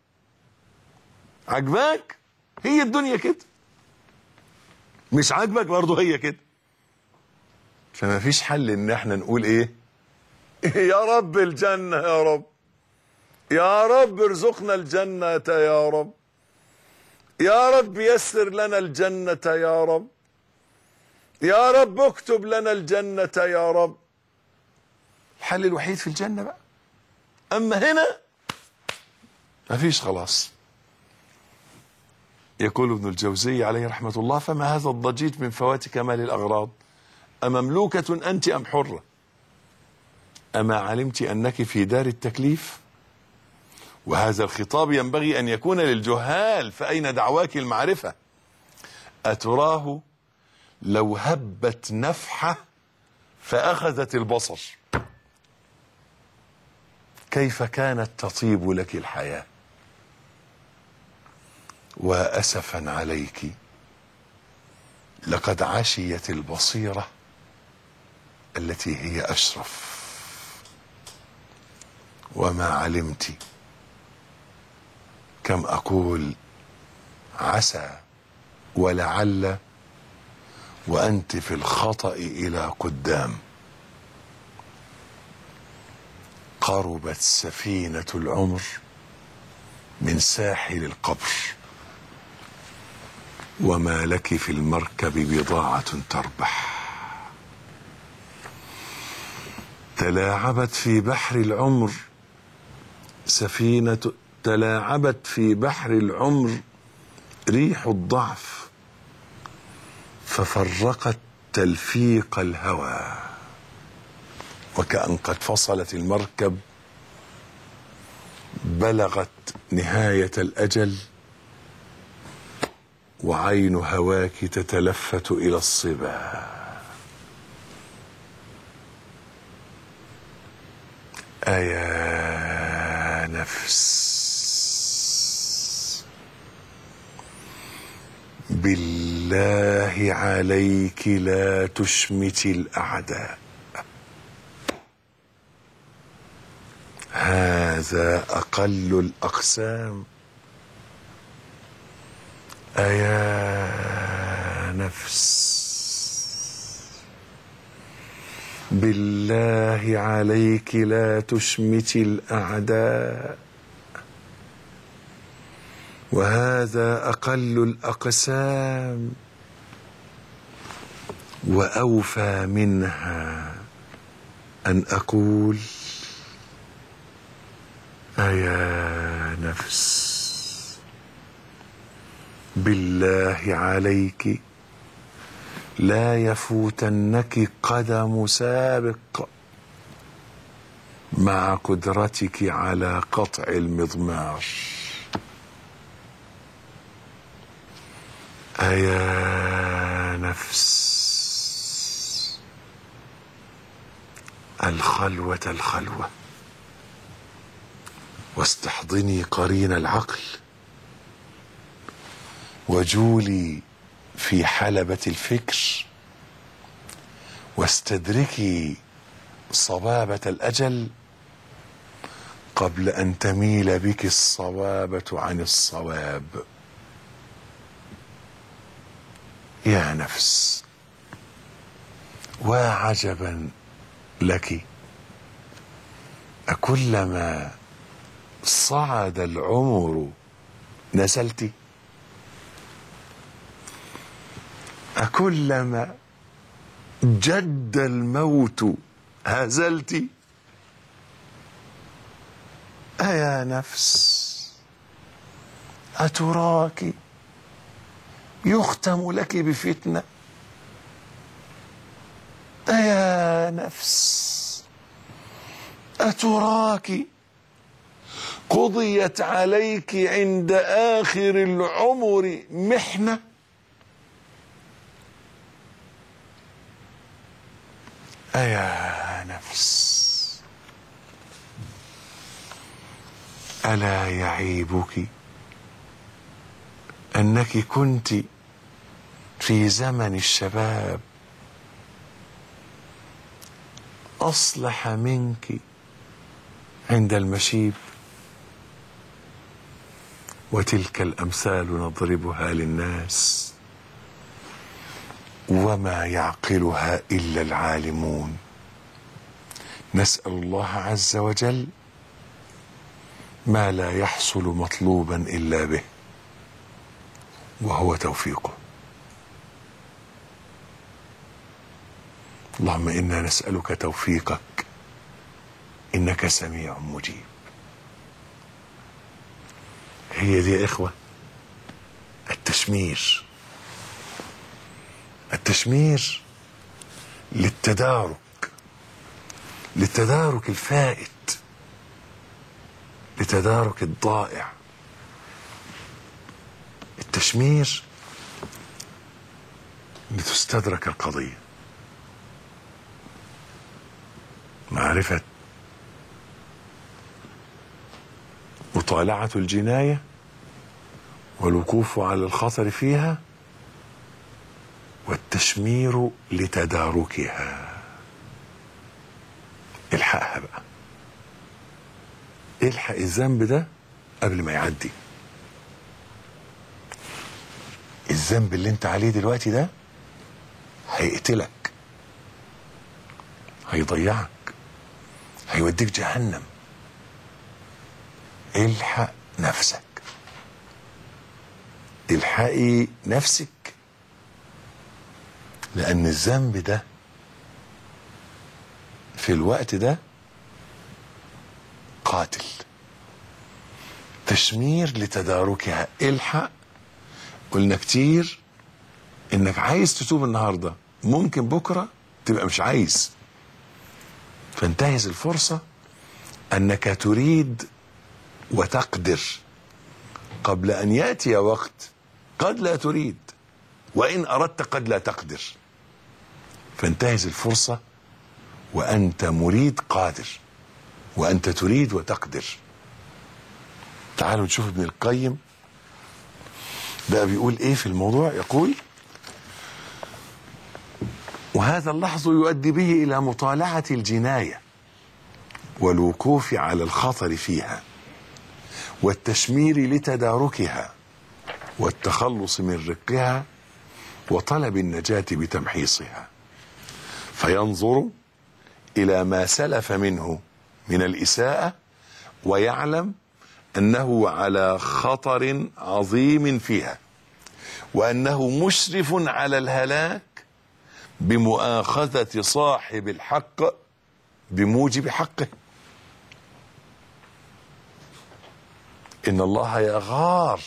عجبك هي الدنيا كده، مش عاجبك برضه هي كده. فما فيش حل ان احنا نقول ايه يا رب الجنة، يا رب يا رب ارزقنا الجنة يا رب، يا رب يسر لنا الجنة يا رب، يا رب اكتب لنا الجنة يا رب. الحل الوحيد في الجنة بقى. اما هنا ما فيش خلاص. يقول ابن الجوزي عليه رحمة الله فما هذا الضجيج من فوات كمال الأغراض؟ أمملوكة أنت أم حرة؟ أما علمت أنك في دار التكليف؟ وهذا الخطاب ينبغي أن يكون للجهال، فأين دعواك المعرفة؟ أتراه لو هبت نفحة فأخذت البصر كيف كانت تطيب لك الحياة؟ وأسفا عليك لقد عشيت البصيرة التي هي أشرف. وما علمت كم أقول عسى ولعل وأنت في الخطأ إلى قدام. قربت سفينة العمر من ساحل القبر وما لك في المركب بضاعة تربح. تلاعبت في بحر العمر سفينة تلاعبت في بحر العمر ريح الضعف ففرقت تلفيق الهوى، وكأن قد فصلت المركب بلغت نهاية الأجل وعين هواك تتلفت إلى الصبا. أيا نفس بالله عليك لا تشمت الأعداء، هذا أقل الأقسام. أيا نفس بالله عليك لا تشمت الأعداء، وهذا أقل الأقسام. وأوفى منها أن أقول أيا نفس بالله عليك لا يفوتنك قدم سابق مع قدرتك على قطع المضمار. أيا نفس خلوة الخلوة واستحضني قرين العقل وجولي في حلبة الفكر واستدركي صبابة الأجل قبل أن تميل بك الصوابة عن الصواب. يا نفس وعجبا لك، أكلما صعد العمر نزلت؟ أكلما جد الموت هزلت؟ أيا نفس أتراك يختم لك بفتنة؟ أيا نفس أتراك قضيت عليك عند آخر العمر محنة؟ أيا نفس ألا يعيبك أنك كنت في زمن الشباب أصلح منك عند المشيب؟ وتلك الأمثال نضربها للناس وما يعقلها إلا العالمون. نسأل الله عز وجل ما لا يحصل مطلوبا إلا به، وهو توفيقه. اللهم إنا نسألك توفيقك إنك سميع مجيب. هي دي يا إخوة التشمير، التشمير للتدارك، للتدارك الفائت، لتدارك الضائع. التشمير لتستدرك القضية. معرفة مطالعة الجناية والوقوف على الخطر فيها، والتشمير لتداركها. الحقها بقى، الحق الذنب ده قبل ما يعدي. الذنب اللي انت عليه دلوقتي ده هيقتلك، هيضيعك، هيوديك جهنم. الحق نفسك، الحقي نفسك، لأن الذنب ده في الوقت ده قاتل. تشمير لتداركها. الحق. قلنا كتير انك عايز تتوب النهارده، ممكن بكره تبقى مش عايز، فانتهز الفرصه انك تريد وتقدر قبل ان ياتي وقت قد لا تريد، وان اردت قد لا تقدر. فانتهز الفرصه وانت مريد قادر، وانت تريد وتقدر. تعالوا نشوف ابن القيم بقى بيقول ايه في الموضوع. يقول: وهذا اللحظ يؤدي به الى مطالعة الجناية والوقوف على الخطر فيها والتشمير لتداركها والتخلص من رقها وطلب النجاة بتمحيصها، فينظر الى ما سلف منه من الإساءة ويعلم أنه على خطر عظيم فيها، وأنه مشرف على الهلاك بمؤاخذة صاحب الحق بموجب حقه. إن الله يغار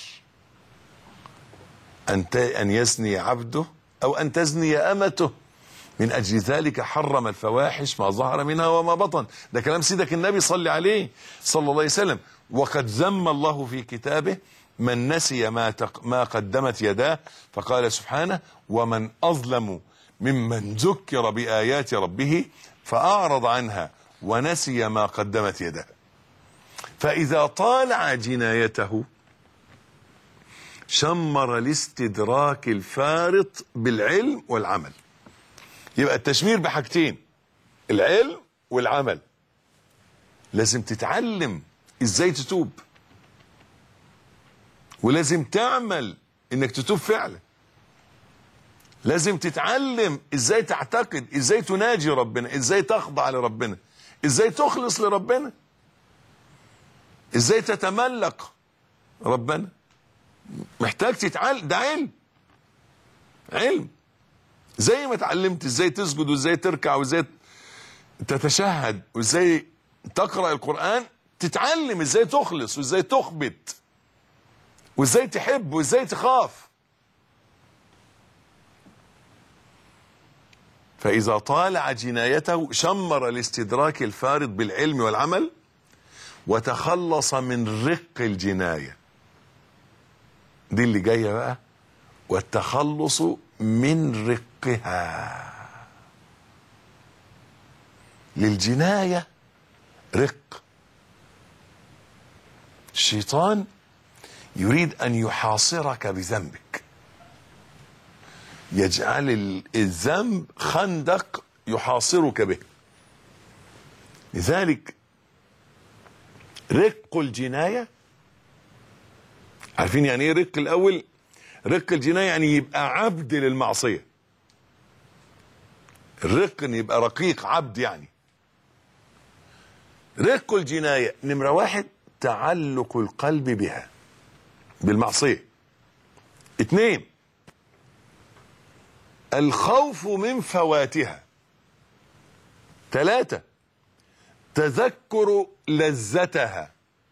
أن أن يزني عبده أو أن تزني أمته، من أجل ذلك حرم الفواحش ما ظهر منها وما بطن. ده كلام سيدك النبي صلى عليه صلى الله عليه وسلم. وقد ذم الله في كتابه من نسي ما, تق... ما قدمت يداه، فقال سبحانه: ومن أظلم ممن ذكر بآيات ربه فأعرض عنها ونسي ما قدمت يداه. فإذا طالع جنايته شمر الاستدراك الفارط بالعلم والعمل. يبقى التشمير بحاجتين، العلم والعمل. لازم تتعلم ازاي تتوب، ولازم تعمل انك تتوب فعلا. لازم تتعلم ازاي تعتقد، ازاي تناجي ربنا، ازاي تخضع لربنا، ازاي تخلص لربنا، ازاي تتملك ربنا. محتاج تتعلم، ده علم. علم زي ما اتعلمت ازاي تسجد وازاي تركع وازاي تتشهد وازاي تقرأ القرآن، تتعلم ازاي تخلص وازاي تخبت وازاي تحب وازاي تخاف. فإذا طالع جنايته شمر الاستدراك الفارط بالعلم والعمل وتخلص من رق الجناية. دي اللي جاية بقى، والتخلص من رقها. للجناية رق. الشيطان يريد أن يحاصرك بذنبك، يجعل الذنب خندق يحاصرك به. لذلك رق الجناية، عارفين يعني ايه رق؟ الأول رق الجناية يعني يبقى عبد للمعصية. الرق ان يبقى رقيق، عبد يعني. رق الجناية نمرة واحد تعلق القلب بها، بالمعصية. اتنين الخوف من فواتها. ثلاثة تذكر لذتها.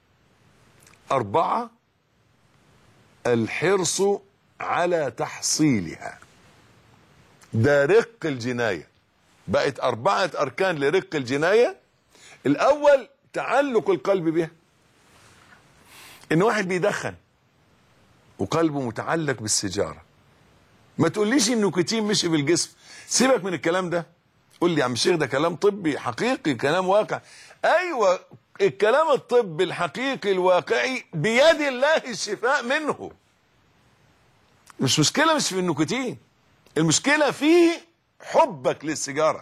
أربعة الحرص على تحصيلها. ده رق الجناية. بقت أربعة أركان لرق الجناية. الأول تعلق القلب بها. إن واحد بيدخن وقلبه متعلق بالسيجارة، ما تقوليش النيكوتين مشي بالجسم، سيبك من الكلام ده. قول لي يا عم الشيخ ده كلام طبي حقيقي، كلام واقع. ايوه، الكلام الطبي الحقيقي الواقعي بيد الله الشفاء منه. مش مشكلة مش في النيكوتين، المشكلة في حبك للسيجارة.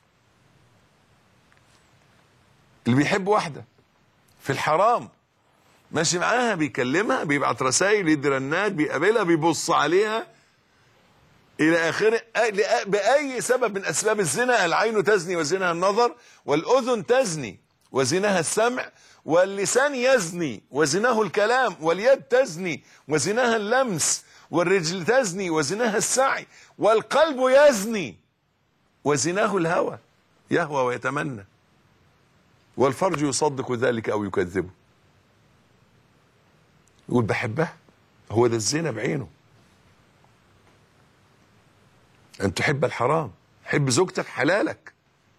اللي بيحب واحدة في الحرام ماشي معاها، بيكلمها، بيبعت رسائل، يدي رنات، بيقابلها، بيبص عليها الى اخره، باي سبب من اسباب الزنا. العين تزني وزنها النظر، والاذن تزني وزنها السمع، واللسان يزني وزناه الكلام، واليد تزني وزنها اللمس، والرجل تزني وزنها السعي، والقلب يزني وزناه الهوى، يهوى ويتمنى، والفرج يصدق ذلك او يكذبه. يقول بحبها، هو ده الزنا بعينه. أن تحب الحرام، حب زوجتك حلالك،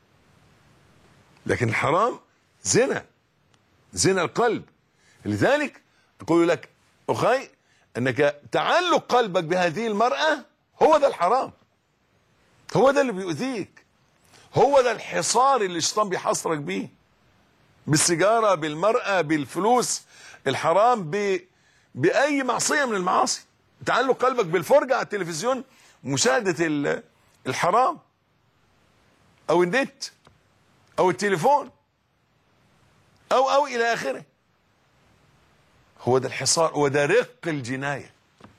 لكن الحرام زنا، زنا القلب. لذلك أقول لك أخي أنك تعلق قلبك بهذه المرأة هو ده الحرام، هو ده اللي بيؤذيك، هو ده الحصار اللي الشيطان بيحصرك بيه، بالسيجارة، بالمرأة، بالفلوس الحرام، ب... بأي معصية من المعاصي. تعلق قلبك بالفرجة على التلفزيون، مشاهدة الحرام، او النت، او التليفون، او او الى اخره. هو ده الحصار، هو ده رق الجناية.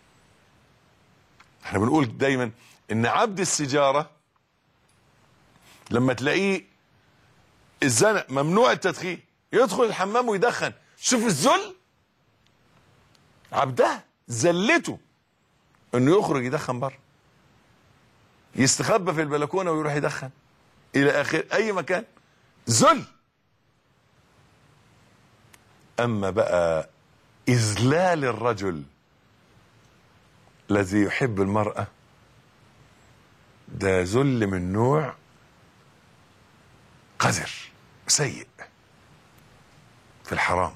احنا بنقول دايما ان عبد السيجارة لما تلاقيه الزنا ممنوع التدخين، يدخل الحمام ويدخن. شوف الذل، عبدها زلته انه يخرج يدخن بره، يستخبى في البلكونه ويروح يدخن الى اخر اي مكان. ذل. اما بقى اذلال الرجل الذي يحب المرأة، ده ذل من نوع قذر سيء في الحرام،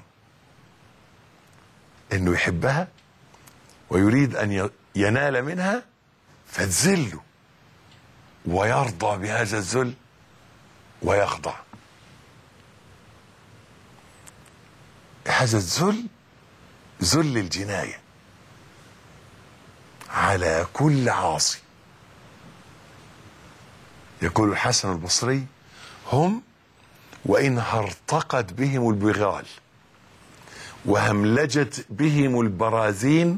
انه يحبها ويريد ان ينال منها فتذله ويرضى بهذا الذل ويخضع. هذا الذل ذل الجناية على كل عاصي. يقول الحسن البصري: هم وإن هرطقت بهم البغال وهملجت بهم البراذين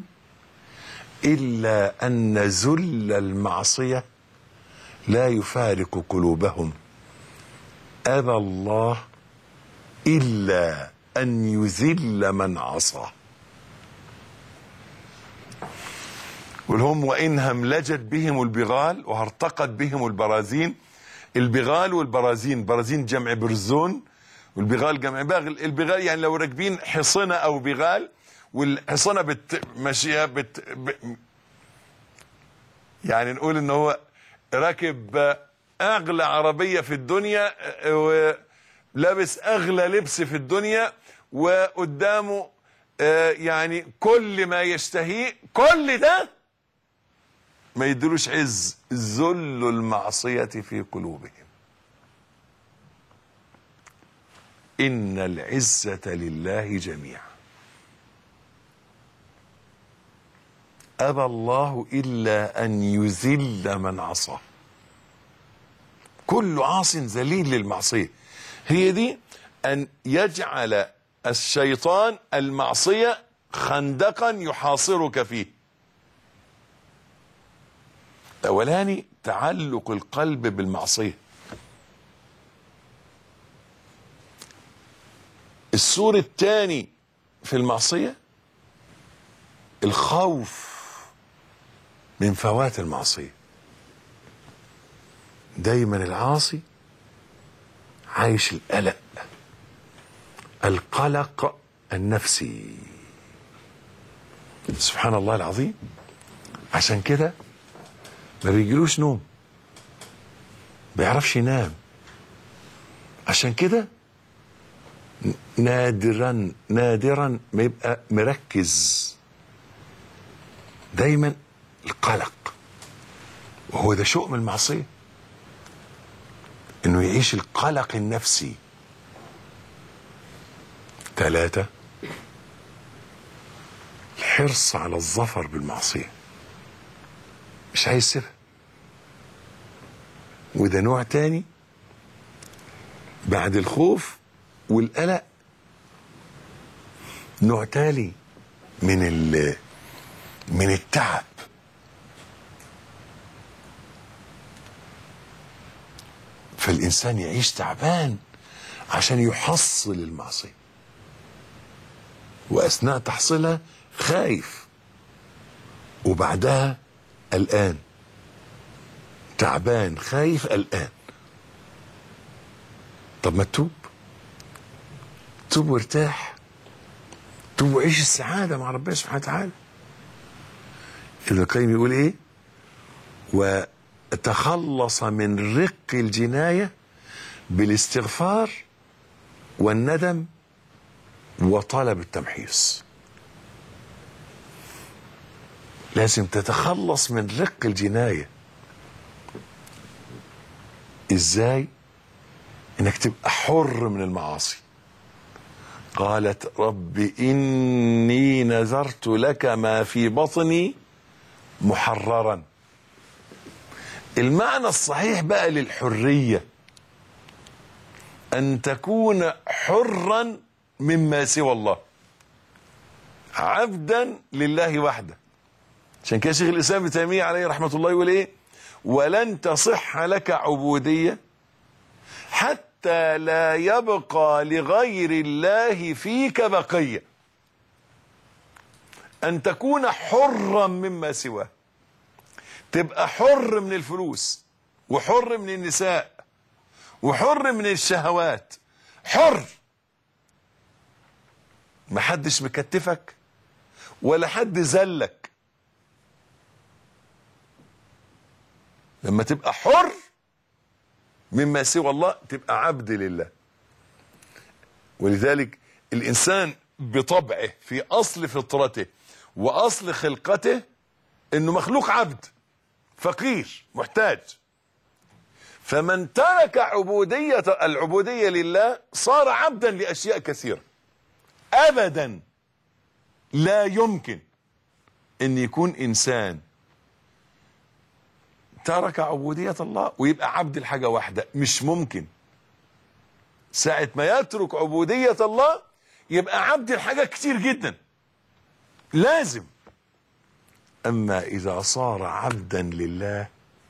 إلا أن ذل المعصية لا يفارق قلوبهم، أبى الله إلا أن يذل من عصى. والهم وإن هملجت بهم البغال وهرتقت بهم البراذين. البغال والبراذين، براذين جمع برزون والبغال جمع باغل. البغال يعني لو راكبين حصنة أو بغال، والحصنة بت ماشية بت ب... يعني نقول إن هو راكب أغلى عربية في الدنيا ولابس أغلى لبس في الدنيا، وقدامه يعني كل ما يشتهيه، كل ده ما يدلوش عز. ذل المعصية في قلوبهم. إن العزة لله جميعا، أبى الله إلا أن يذل من عصى. كل عاص ذليل للمعصية. هي دي أن يجعل الشيطان المعصية خندقا يحاصرك فيه. أولاني تعلق القلب بالمعصية. السور الثاني في المعصية الخوف من فوات المعصية. دايما العاصي عايش القلق، القلق النفسي. سبحان الله العظيم. عشان كده ما بيجيلوش نوم، ما بيعرفش ينام. عشان كده نادرا نادرا ما يبقى مركز. دايما القلق، وهو ده شؤم المعصية، انه يعيش القلق النفسي. ثلاثة، الحرص على الظفر بالمعصية، مش عايز يسيبها. وده نوع تاني بعد الخوف والقلق، نوع تالي من ال من التعب. فالإنسان يعيش تعبان عشان يحصل المعصية، وأثناء تحصيلها خايف، وبعدها قلقان. تعبان خايف قلقان. طب ما تتوب، توب وارتاح، توب وعيش السعادة مع ربنا سبحانه وتعالى. ابن القيم يقول ايه؟ وتخلص من رق الجناية بالاستغفار والندم وطلب التمحيص. لازم تتخلص من رق الجناية. ازاي؟ انك تبقى حر من المعاصي. قالت رب إني نذرت لك ما في بطني محررا. المعنى الصحيح بقى للحرية أن تكون حرا مما سوى الله، عبدا لله وحده. عشان كده شيخ الإسلام ابن تيمية عليه رحمة الله يقول إيه؟ ولن تصح لك عبودية حتى لا يبقى لغير الله فيك بقية. أن تكون حرا مما سواه. تبقى حر من الفلوس، وحر من النساء، وحر من الشهوات. حر، محدش مكتفك ولا حد زلك. لما تبقى حر مما سوى الله تبقى عبد لله. ولذلك الإنسان بطبعه في أصل فطرته وأصل خلقته إنه مخلوق عبد فقير محتاج. فمن ترك عبودية العبودية لله صار عبدا لأشياء كثيرة. ابدا لا يمكن ان يكون انسان ترك عبودية الله ويبقى عبد الحاجة واحدة، مش ممكن. ساعة ما يترك عبودية الله يبقى عبد الحاجة كتير جدا، لازم. اما اذا صار عبدا لله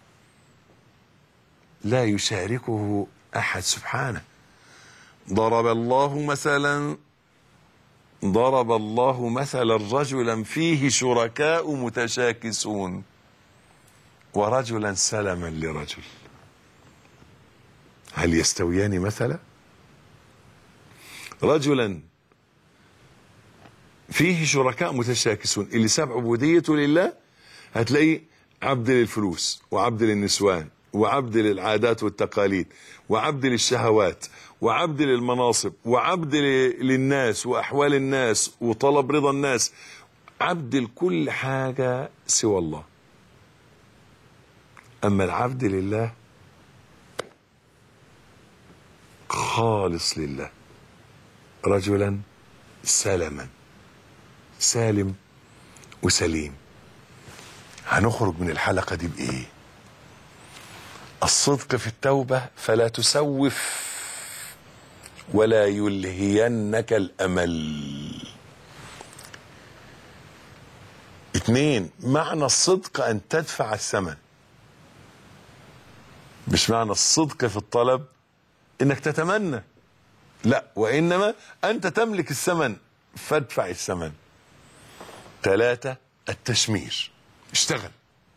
لا يشاركه احد سبحانه. ضرب الله مثلا ضرب الله مثلا رجلا فيه شركاء متشاكسون ورجلا سلما لرجل، هل يستويان مثلا؟ رجلا فيه شركاء متشاكسون، اللي ساب عبوديته لله هتلاقيه عبد للفلوس وعبد للنسوان وعبد للعادات والتقاليد وعبد للشهوات وعبد للمناصب وعبد للناس وأحوال الناس وطلب رضا الناس، عبد لكل حاجة سوى الله. أما العبد لله خالص لله، رجلا سلما، سالم وسليم. هنخرج من الحلقة دي بإيه؟ الصدق في التوبة، فلا تسوف ولا يلهينك الأمل. اتنين، معنى الصدق أن تدفع الثمن، مش معنى الصدق في الطلب انك تتمنى، لا، وانما انت تملك الثمن فادفع الثمن. ثلاثة، التشمير، اشتغل،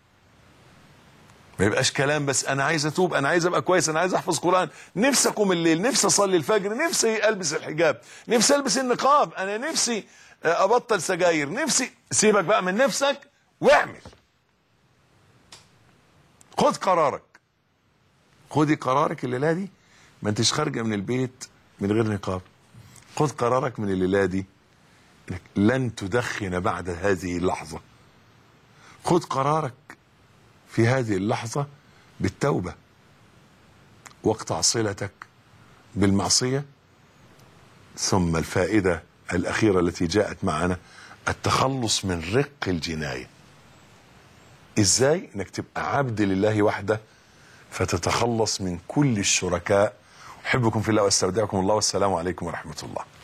ما يبقاش كلام بس. انا عايز اتوب، انا عايز ابقى كويس، انا عايز احفظ قرآن، نفسي اقوم الليل، نفسي اصلي الفجر، نفسي البس الحجاب، نفسي البس النقاب، انا نفسي ابطل سجاير، نفسي. سيبك بقى من نفسك واعمل. خد قرارك، خدي قرارك الليله دي، ما انتش خارجه من البيت من غير نقاب. خد قرارك من الليله دي انك لن تدخن بعد هذه اللحظه. خد قرارك في هذه اللحظه بالتوبه، واقطع صلتك بالمعصيه. ثم الفائده الاخيره التي جاءت معنا، التخلص من رق الجنايه. ازاي؟ انك تبقى عبد لله وحده فتتخلص من كل الشركاء. احبكم في الله واستودعكم الله، والسلام عليكم ورحمه الله.